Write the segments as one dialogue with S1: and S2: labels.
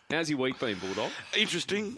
S1: How's your week been, Bulldog?
S2: Interesting.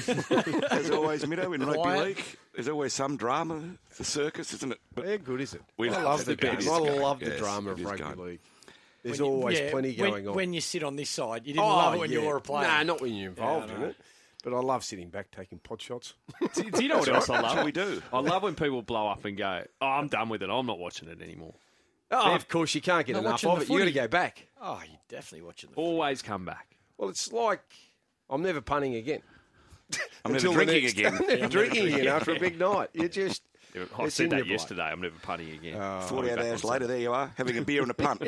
S2: As always, Middo, in rugby league, there's always some drama. It's a circus, isn't it?
S3: But how good is it?
S2: I
S3: love the game. I love the drama of
S2: it is
S3: rugby
S2: going.
S3: league. There's always plenty going on.
S4: When you sit on this side, you didn't love it when you were a player.
S3: No, not when you're involved in it. But I love sitting back taking pot shots.
S1: Do you know what else I love?
S2: We do.
S1: I love when people blow up and go, "Oh, I'm done with it. I'm not watching it anymore."
S3: Oh, of course, you can't get enough of it. You've got to go back.
S4: Oh, you're definitely watching the
S1: Always come back.
S3: Well, it's like I'm never punting again.
S2: I'm never drinking again.
S3: I'm never drinking again after a big night. You just...
S1: I said that yesterday. I'm never punting again.
S2: 48 hours later, there you are, having a beer and a punt.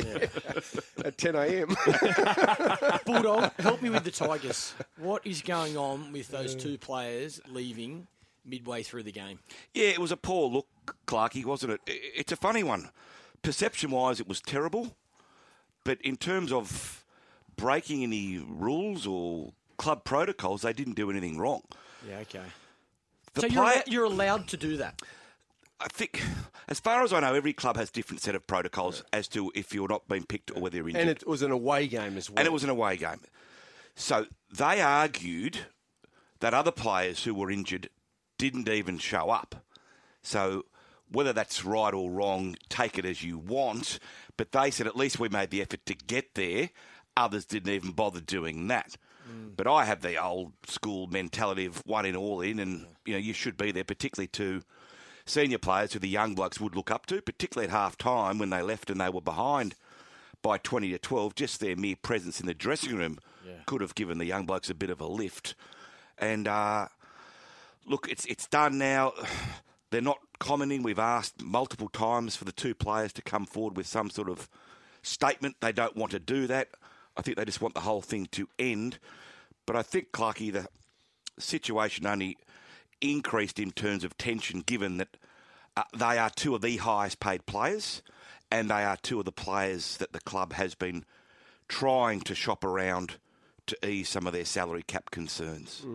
S3: At 10 a.m.
S4: Bulldog, help me with the Tigers. What is going on with those two players leaving midway through the game?
S2: Yeah, it was a poor look, Clarkey, wasn't it? It's a funny one. Perception-wise, it was terrible. But in terms of breaking any rules or club protocols, they didn't do anything wrong.
S4: Yeah, okay.
S2: So
S4: you're allowed to do that?
S2: I think, as far as I know, every club has different set of protocols as to if you're not being picked or whether you're injured.
S3: And it was an away game as well.
S2: And it was an away game. So they argued that other players who were injured didn't even show up. So whether that's right or wrong, take it as you want. But they said at least we made the effort to get there. Others didn't even bother doing that. But I have the old school mentality of one in, all in, and you should be there, particularly to senior players who the young blokes would look up to, particularly at half-time when they left and they were behind by 20-12. Just their mere presence in the dressing room could have given the young blokes a bit of a lift. And, look, it's done now. They're not commenting. We've asked multiple times for the two players to come forward with some sort of statement. They don't want to do that. I think they just want the whole thing to end. But I think, Clarkey, the situation only increased in terms of tension, given that they are two of the highest paid players and they are two of the players that the club has been trying to shop around to ease some of their salary cap concerns.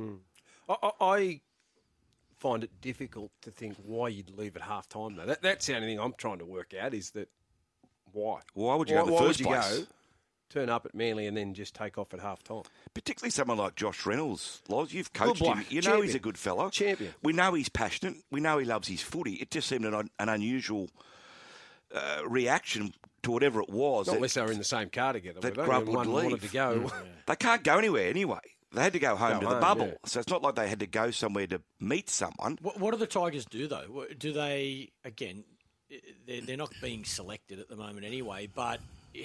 S3: I find it difficult to think why you'd leave at half-time, though. That's the only thing I'm trying to work out is that why?
S2: Why would you go in the first place?
S3: Turn up at Manly and then just take off at half-time.
S2: Particularly someone like Josh Reynolds, Loz. You've coached him. You know he's a good fella.
S3: Champion.
S2: We know he's passionate. We know he loves his footy. It just seemed an unusual reaction to whatever it was.
S3: Not unless they were in the same car together.
S2: That Grubb would leave.
S3: Wanted to go.
S2: They can't go anywhere anyway. They had to go home to the bubble.
S3: Yeah.
S2: So it's not like they had to go somewhere to meet someone.
S4: What do the Tigers do, though? Do they, again, they're not being selected at the moment anyway, but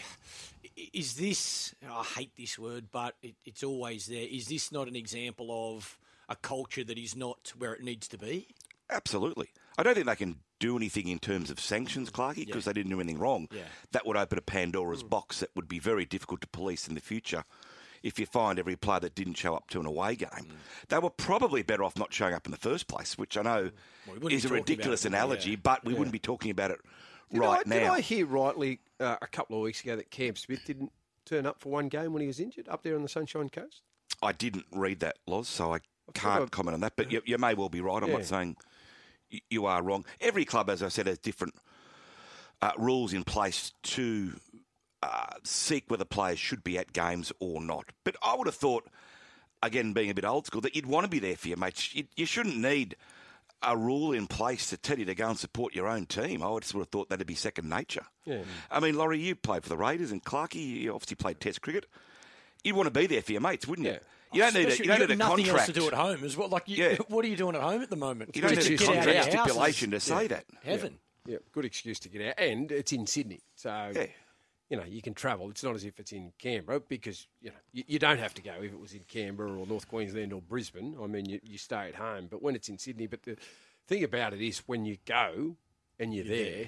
S4: is this, I hate this word, but it's always there, is this not an example of a culture that is not where it needs to be?
S2: Absolutely. I don't think they can do anything in terms of sanctions, Clarkey, because they didn't do anything wrong.
S4: Yeah.
S2: That would open a Pandora's box that would be very difficult to police in the future if you find every player that didn't show up to an away game. They were probably better off not showing up in the first place, which I know is a ridiculous analogy, but we wouldn't be talking about it now.
S3: Did I hear rightly a couple of weeks ago that Cam Smith didn't turn up for one game when he was injured up there on the Sunshine Coast?
S2: I didn't read that, Loz, so I can't comment on that, but you may well be right. I'm not saying you are wrong. Every club, as I said, has different rules in place to seek whether players should be at games or not. But I would have thought, again, being a bit old school, that you'd want to be there for your mates. You shouldn't need a rule in place to tell you to go and support your own team. I would have thought that'd be second nature. Yeah. I mean, Laurie, you played for the Raiders, and Clarkey, you obviously played Test cricket. You'd want to be there for your mates, wouldn't you? You don't need a contract.
S4: Nothing else to do at home. Is what what are you doing at home at the moment?
S2: You don't need a contract stipulation to say that.
S4: Heaven.
S3: Yeah, good excuse to get out. And it's in Sydney. So, you can travel. It's not as if it's in Canberra because, you don't have to go if it was in Canberra or North Queensland or Brisbane. I mean, you stay at home. But when it's in Sydney, but the thing about it is when you go and you're there,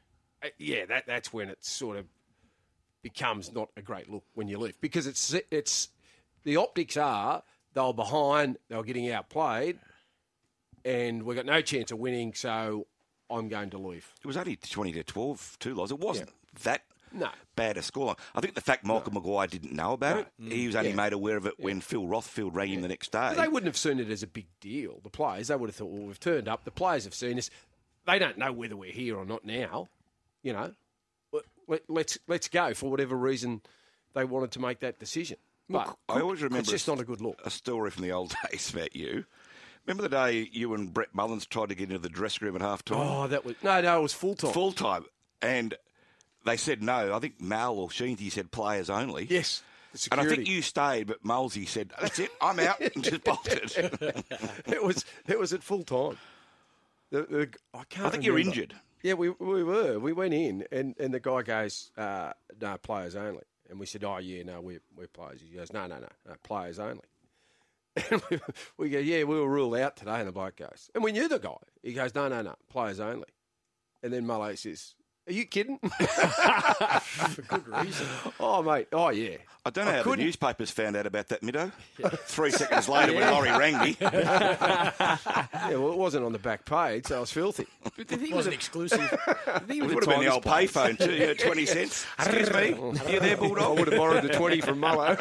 S3: that's when it sort of becomes not a great look when you leave. Because it's the optics are they were behind, they were getting outplayed, and we got no chance of winning, so I'm going to leave.
S2: It was only 20-12 too, Loz. It wasn't that bad a scoreline. I think the fact Michael Maguire didn't know about it, he was only made aware of it when Phil Rothfield rang him the next day.
S3: But they wouldn't have seen it as a big deal, the players. They would have thought, well, we've turned up. The players have seen us. They don't know whether we're here or not now. Let's go for whatever reason they wanted to make that decision.
S1: But
S2: I always remember
S3: It's just not a good look.
S2: a story from the old days about you. Remember the day you and Brett Mullins tried to get into the dressing room at half time?
S3: Oh, that was no, it was full time.
S2: Full time. And they said no. I think Mal or Sheensy said players only.
S3: Yes.
S2: And I think you stayed, but Mulsey said, that's it, I'm out, and just bolted.
S3: It was at full time. I
S2: think you're injured.
S3: Yeah, we were. We went in, and the guy goes, no, players only. And we said, oh, yeah, no, we're players. He goes, no, players only. And we go, yeah, we were ruled out today. And the bloke goes, and we knew the guy. He goes, no, players only. And then Mullo says, are you kidding?
S4: For good reason.
S3: Oh, mate. Oh, yeah.
S2: I don't know how the newspapers found out about that, Middo. 3 seconds later when Laurie rang me.
S3: Yeah, well, it wasn't on the back page, so I was filthy.
S4: It wasn't exclusive.
S2: It would have been the old payphone too, 20 cents. Excuse me, you there, Bulldog?
S3: I would have borrowed the 20 from Mullo.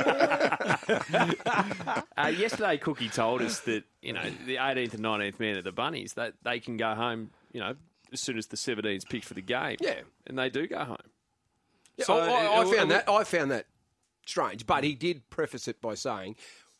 S1: Yesterday, Cookie told us that, the 18th and 19th man at the Bunnies, that they can go home, as soon as the 17's picked for the game.
S3: Yeah.
S1: And they do go home.
S3: Yeah, so I found that strange, but he did preface it by saying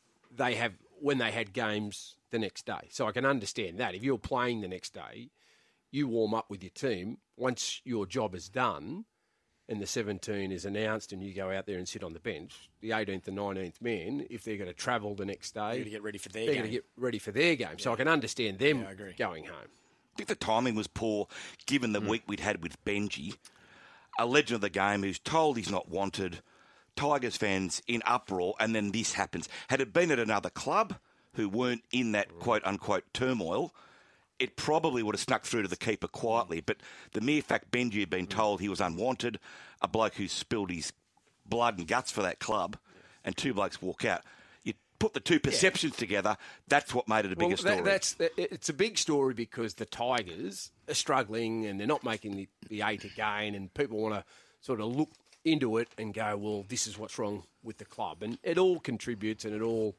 S3: when they had games the next day. So I can understand that. If you're playing the next day, you warm up with your team. Once your job is done and the 17 is announced and you go out there and sit on the bench, the 18th and 19th men, if they're going to travel the next day,
S4: They're going to get ready for their
S3: they're
S4: game.
S3: going to get ready for their game. So I can understand them going home.
S2: I think the timing was poor, given the week we'd had with Benji, a legend of the game who's told he's not wanted, Tigers fans in uproar, and then this happens. Had it been at another club who weren't in that quote-unquote turmoil, it probably would have snuck through to the keeper quietly. But the mere fact Benji had been told he was unwanted, a bloke who spilled his blood and guts for that club, and two blokes walk out. Put the two perceptions together, that's what made it a bigger story.
S3: It's a big story because the Tigers are struggling and they're not making the 8 again, and people want to sort of look into it and go, well, this is what's wrong with the club. And it all contributes, and it all,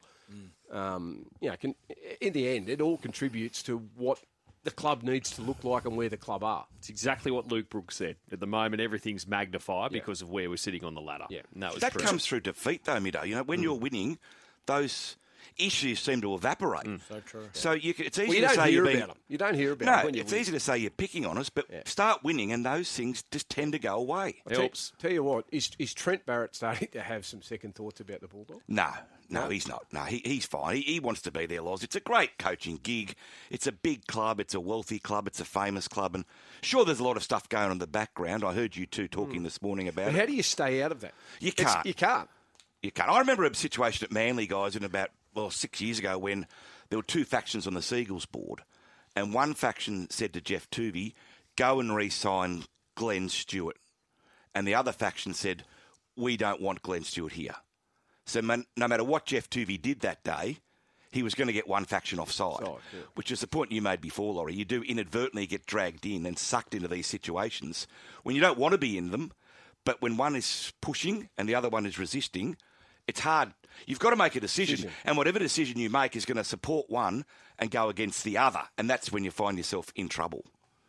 S3: in the end, it all contributes to what the club needs to look like and where the club are.
S1: It's exactly what Luke Brooks said. At the moment, everything's magnified because of where we're sitting on the ladder.
S3: Yeah.
S1: And
S2: that comes through defeat, though, Middo. When you're winning, those issues seem to evaporate.
S4: So true.
S2: So it's easy
S3: You
S2: to
S3: don't
S2: say
S3: hear
S2: you've been...
S3: about them. You don't hear about them.
S2: No, it's easy to say you're picking on us, but start winning and those things just tend to go away.
S1: Helps.
S3: Tell you what, is Trent Barrett starting to have some second thoughts about the Bulldogs?
S2: No, he's not. No, he's fine. He wants to be there, Loz. It's a great coaching gig. It's a big club. It's a wealthy club. It's a famous club. And sure, there's a lot of stuff going on in the background. I heard you two talking this morning about it.
S3: But how do you stay out of that?
S2: You can't.
S3: You can't.
S2: You can't. I remember a situation at Manly, guys, in about 6 years ago when there were two factions on the Seagulls board, and one faction said to Jeff Tuvey, go and re-sign Glenn Stewart. And the other faction said, we don't want Glenn Stewart here. So no matter what Jeff Tuvey did that day, he was going to get one faction offside, which is the point you made before, Laurie. You do inadvertently get dragged in and sucked into these situations when you don't want to be in them, but when one is pushing and the other one is resisting, it's hard. You've got to make a decision. And whatever decision you make is going to support one and go against the other. And that's when you find yourself in trouble.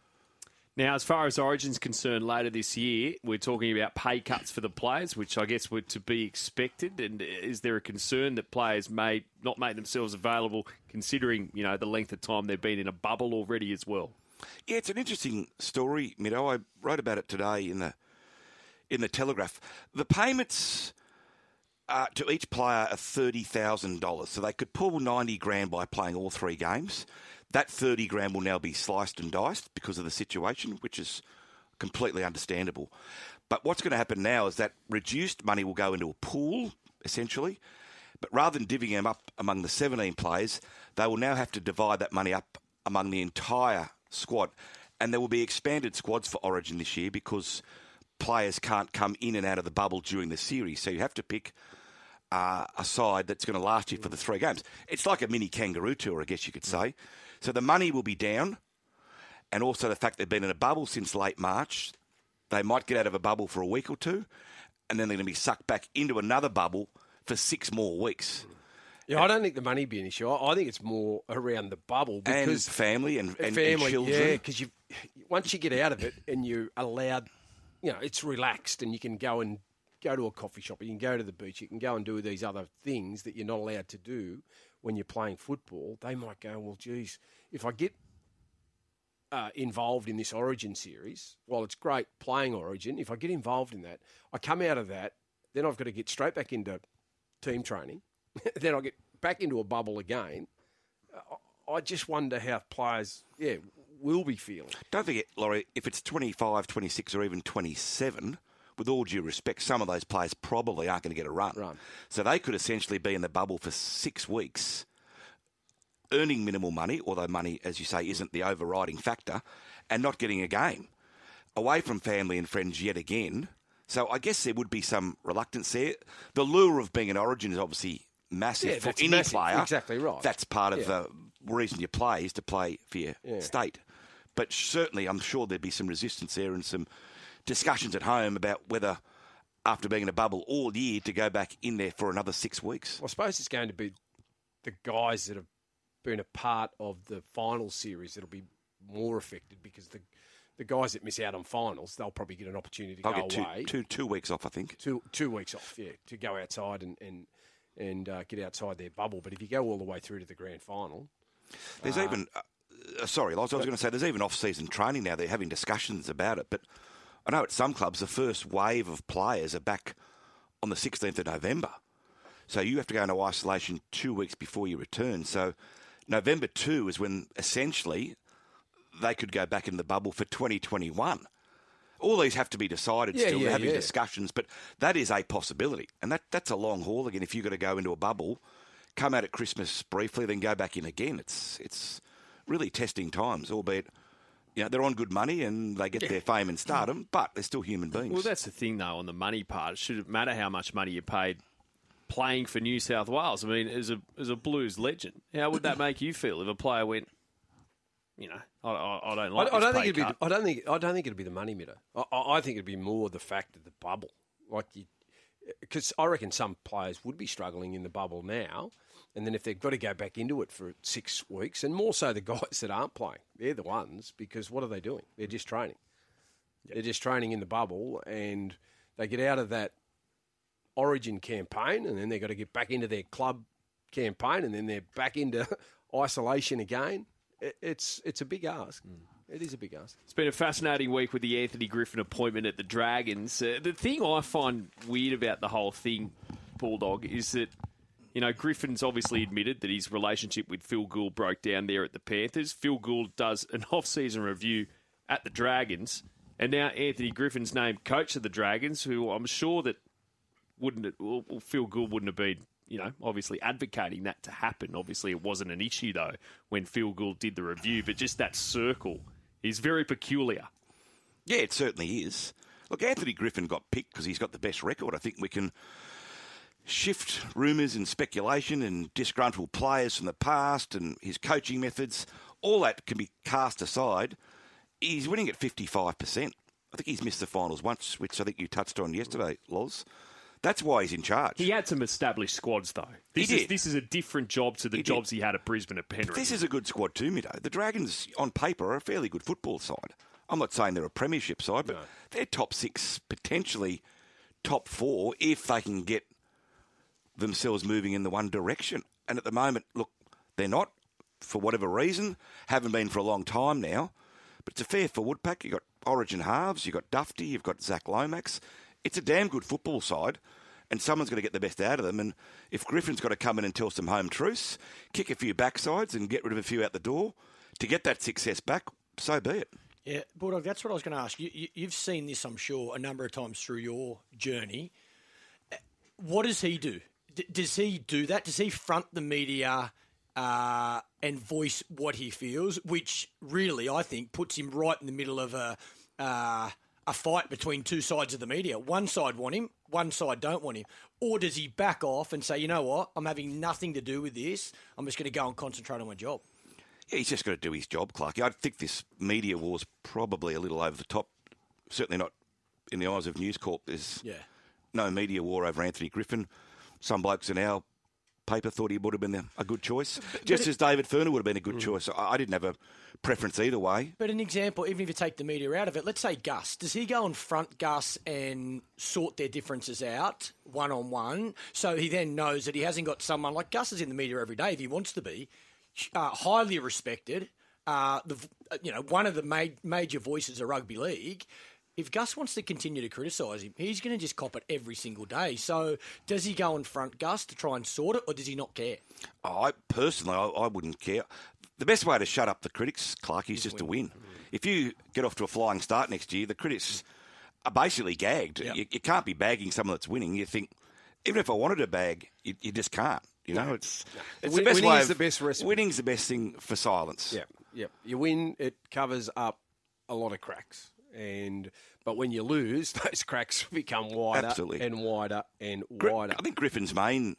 S1: Now, as far as Origin's concerned, later this year, we're talking about pay cuts for the players, which I guess were to be expected. And is there a concern that players may not make themselves available, considering the length of time they've been in a bubble already as well?
S2: Yeah, it's an interesting story, Middo. I wrote about it today in the Telegraph. The payments to each player are $30,000, so they could pull $90,000 by playing all 3 games. That $30,000 will now be sliced and diced because of the situation, which is completely understandable. But what's going to happen now is that reduced money will go into a pool, essentially. But rather than divvying them up among the 17 players, they will now have to divide that money up among the entire squad. And there will be expanded squads for Origin this year because players can't come in and out of the bubble during the series. So you have to pick a side that's going to last you for the 3 games. It's like a mini kangaroo tour, I guess you could say. So the money will be down, and also the fact they've been in a bubble since late March. They might get out of a bubble for a week or two, and then they're going to be sucked back into another bubble for 6 more weeks.
S3: Yeah, I don't think the money be an issue. I think it's more around the bubble because
S2: and family and children.
S3: Yeah, because once you get out of it and you're allowed, it's relaxed and you can go and go to a coffee shop, you can go to the beach, you can go and do these other things that you're not allowed to do when you're playing football. They might go, well, geez, if I get involved in this Origin series, while it's great playing Origin, if I get involved in that, I come out of that, then I've got to get straight back into team training. Then I'll get back into a bubble again. I just wonder how players, will be feeling.
S2: Don't forget, Laurie, if it's 25, 26 or even 27, with all due respect, some of those players probably aren't going to get a run. So they could essentially be in the bubble for 6 weeks, earning minimal money, although money, as you say, isn't the overriding factor, and not getting a game. Away from family and friends yet again. So I guess there would be some reluctance there. The lure of being an Origin is obviously massive for any player.
S3: Exactly right.
S2: That's part of the reason you play, is to play for your state. But certainly I'm sure there'd be some resistance there and some discussions at home about whether, after being in a bubble all year, to go back in there for another 6 weeks.
S3: Well, I suppose it's going to be the guys that have been a part of the final series that'll be more affected, because the guys that miss out on finals, they'll probably get an opportunity to go away.
S2: Two weeks off, I think.
S3: 2 weeks off, to go outside and get outside their bubble. But if you go all the way through to the grand final...
S2: There's even... sorry, Loz, I was going to say, there's even off-season training now. They're having discussions about it. But I know at some clubs, the first wave of players are back on the 16th of November. So you have to go into isolation 2 weeks before you return. So November 2 is when, essentially, they could go back in the bubble for 2021. All these have to be decided still. They're having discussions, but that is a possibility. And that's a long haul again. If you've got to go into a bubble, come out at Christmas briefly, then go back in again. It's really testing times, albeit they're on good money and they get their fame and stardom, but they're still human beings.
S1: Well, that's the thing, though, on the money part. It shouldn't matter how much money you paid playing for New South Wales. I mean, as a Blues legend, how would that make you feel if a player went, I don't like this pay cut?
S3: I don't think it'd be the money, Mitter. I think it'd be more the fact of the bubble. Because I reckon some players would be struggling in the bubble now, and then if they've got to go back into it for 6 weeks, and more so the guys that aren't playing, they're the ones, because what are they doing? They're just training. Yep. They're just training in the bubble, and they get out of that Origin campaign, and then they've got to get back into their club campaign, and then they're back into isolation again. It's a big ask. It is a big ask.
S1: It's been a fascinating week with the Anthony Griffin appointment at the Dragons. The thing I find weird about the whole thing, Bulldog, is that, Griffin's obviously admitted that his relationship with Phil Gould broke down there at the Panthers. Phil Gould does an off-season review at the Dragons, and now Anthony Griffin's named coach of the Dragons, who I'm sure that Phil Gould wouldn't have been, obviously advocating that to happen. Obviously, it wasn't an issue, though, when Phil Gould did the review, but just that circle is very peculiar.
S2: Yeah, it certainly is. Look, Anthony Griffin got picked because he's got the best record. I think we can shift rumours and speculation and disgruntled players from the past and his coaching methods. All that can be cast aside. He's winning at 55%. I think he's missed the finals once, which I think you touched on yesterday, Loz. That's why he's in charge.
S1: He had some established squads, though. This is a different job to the jobs he had at Brisbane at Penrith.
S2: But this is a good squad too, Mido. The Dragons, on paper, are a fairly good football side. I'm not saying they're a premiership side, but they're top 6, potentially top 4, if they can get themselves moving in the one direction. And at the moment, look, they're not, for whatever reason. Haven't been for a long time now. But it's a fair forward pack. You've got Origin halves, you've got Dufty, you've got Zach Lomax. It's a damn good football side, and someone's got to get the best out of them. And if Griffin's got to come in and tell some home truths, kick a few backsides and get rid of a few out the door to get that success back, so be it.
S4: Yeah, Bulldog, that's what I was going to ask. You've seen this, I'm sure, a number of times through your journey. What does he do? Does he do that? Does he front the media and voice what he feels, which really, I think, puts him right in the middle of a fight between two sides of the media? One side want him, one side don't want him. Or does he back off and say, you know what, I'm having nothing to do with this. I'm just going to go and concentrate on my job.
S2: Yeah, he's just got to do his job, Clarky. I think this media war's probably a little over the top. Certainly not in the eyes of News Corp. There's no media war over Anthony Griffin. Some blokes are now paper thought he would have been a good choice, just as David Furner would have been a good choice. I didn't have a preference either way.
S4: But an example, even if you take the media out of it, let's say Gus. Does he go and front Gus and sort their differences out one-on-one, so he then knows that he hasn't got someone like Gus is in the media every day if he wants to be, highly respected, one of the major voices of rugby league. If Gus wants to continue to criticise him, he's going to just cop it every single day. So does he go and front Gus to try and sort it, or does he not care?
S2: I wouldn't care. The best way to shut up the critics, Clark, is just to win. If you get off to a flying start next year, the critics are basically gagged.
S4: Yep.
S2: You can't be bagging someone that's winning. You think, even if I wanted to bag, you just can't. You know, it's the best
S3: winning
S2: way.
S3: Is the best recipe.
S2: Winning's the best thing for silence.
S3: Yeah. You win, it covers up a lot of cracks. But when you lose, those cracks become wider
S2: Absolutely.
S3: and wider and wider.
S2: I think Griffin's main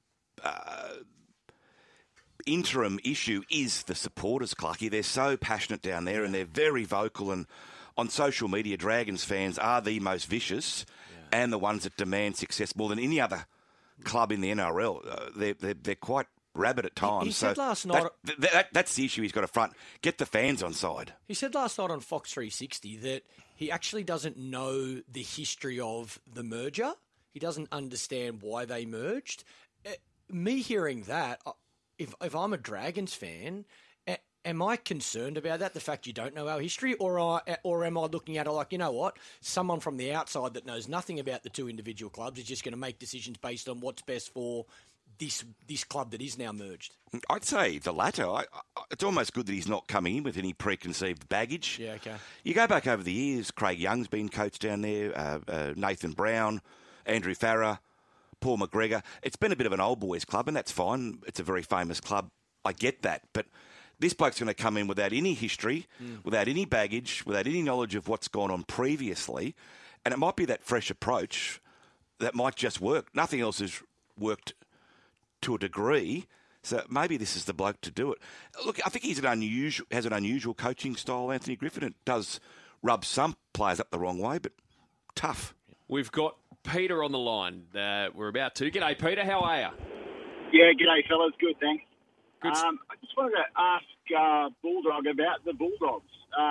S2: interim issue is the supporters, Clarkie. They're so passionate down there and they're very vocal, and on social media, Dragons fans are the most vicious and the ones that demand success more than any other club in the NRL. They're quite rabid at times.
S4: He said last night...
S2: That's the issue he's got to front. Get the fans on side.
S4: He said last night on Fox 360 that he actually doesn't know the history of the merger. He doesn't understand why they merged. Me hearing that, if I'm a Dragons fan, am I concerned about that, the fact you don't know our history? Or am I looking at it like, you know what, someone from the outside that knows nothing about the two individual clubs is just going to make decisions based on what's best for this club that is now merged?
S2: I'd say the latter. It's almost good that he's not coming in with any preconceived baggage.
S4: Yeah, okay.
S2: You go back over the years, Craig Young's been coached down there, Nathan Brown, Andrew Farrer, Paul McGregor. It's been a bit of an old boys club, and that's fine. It's a very famous club. I get that. But this bloke's going to come in without any history, without any baggage, without any knowledge of what's gone on previously. And it might be that fresh approach that might just work. Nothing else has worked to a degree, so maybe this is the bloke to do it. Look, I think has an unusual coaching style, Anthony Griffin. It does rub some players up the wrong way, but tough.
S1: We've got Peter on the line. We're about to. G'day, Peter. How are you?
S5: Yeah, g'day, fellas. Good, thanks.
S1: Good.
S5: I just wanted to ask Bulldog about the Bulldogs.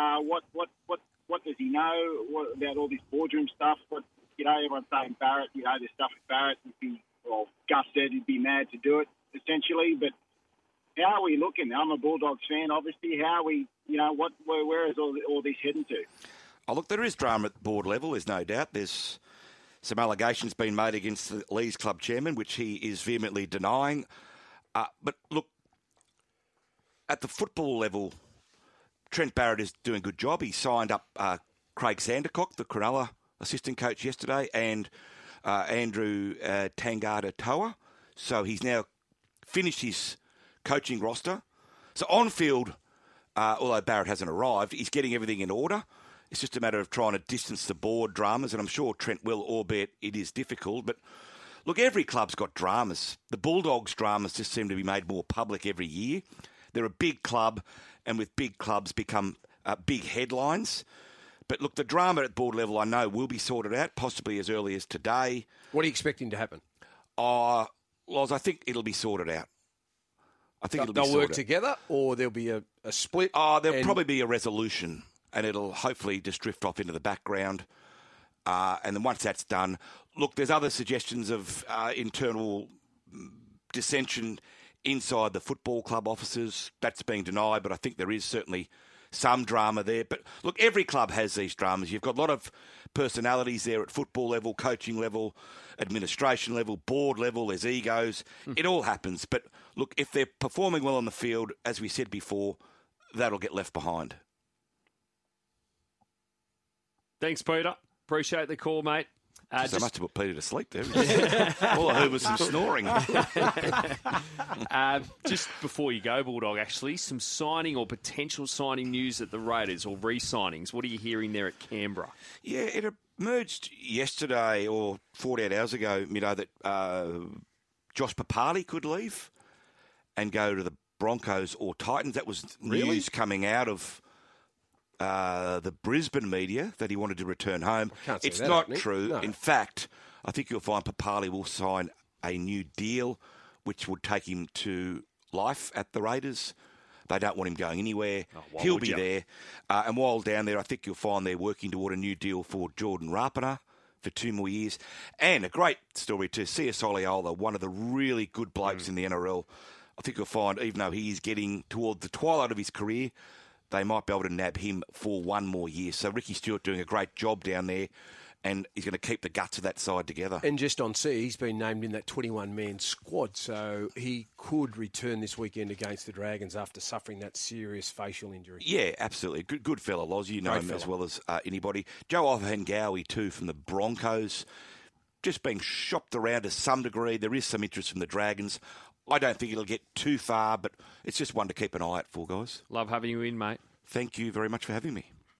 S5: What does he know about all this boardroom stuff? Everyone's saying Barrett. There's stuff with Barrett. Gus said he'd be mad to do it, essentially. But how are we looking? I'm a Bulldogs fan, obviously. How are we? Where is all this heading to?
S2: Oh, look, there is drama at the board level. There's no doubt. There's some allegations being made against the Leeds club chairman, which he is vehemently denying. But look, at the football level, Trent Barrett is doing a good job. He signed up Craig Sandercock, the Cronulla assistant coach, yesterday, and Andrew Tangata Toa. So he's now finished his coaching roster. So on field, although Barrett hasn't arrived, he's getting everything in order. It's just a matter of trying to distance the board dramas, and I'm sure Trent will, albeit it is difficult. But look, every club's got dramas. The Bulldogs' dramas just seem to be made more public every year. They're a big club, and with big clubs become big headlines. But look, the drama at board level, I know, will be sorted out, possibly as early as today.
S3: What are you expecting to happen?
S2: I think it'll be sorted out. I think
S3: they'll work together, or there'll be a split?
S2: There'll probably be a resolution, and it'll hopefully just drift off into the background. And then once that's done, look, there's other suggestions of internal dissension inside the football club offices. That's being denied, but I think there is certainly some drama there. But look, every club has these dramas. You've got a lot of personalities there at football level, coaching level, administration level, board level. There's egos. It all happens. But look, if they're performing well on the field, as we said before, that'll get left behind.
S1: Thanks, Peter. Appreciate the call, mate.
S2: I must have put Peter to sleep there. All I heard was some snoring.
S1: Just before you go, Bulldog, actually, some signing or potential signing news at the Raiders, or re-signings. What are you hearing there at Canberra?
S2: Yeah, it emerged yesterday or 48 hours ago, Mido, that Josh Papali could leave and go to the Broncos or Titans. That was news coming out of the Brisbane media that he wanted to return home. It's not true. No. In fact, I think you'll find Papali will sign a new deal which would take him to life at the Raiders. They don't want him going anywhere.
S1: why
S2: He'll
S1: would
S2: be
S1: you?
S2: there. And while down there, I think you'll find they're working toward a new deal for Jordan Rapana for 2 more years. And a great story too, C.S. Oliola, one of the really good blokes in the NRL. I think you'll find, even though he is getting toward the twilight of his career, they might be able to nab him for 1 more year. So Ricky Stewart doing a great job down there, and he's going to keep the guts of that side together.
S3: And just on C, he's been named in that 21-man squad, so he could return this weekend against the Dragons after suffering that serious facial injury.
S2: Yeah, absolutely. Good fella, Loz. You know
S3: Great
S2: him
S3: fella.
S2: as well as anybody. Joe Ofahengawi, too, from the Broncos. Just being shopped around to some degree. There is some interest from the Dragons. I don't think it'll get too far, but it's just one to keep an eye out for, guys.
S1: Love having you in, mate.
S2: Thank you very much for having me.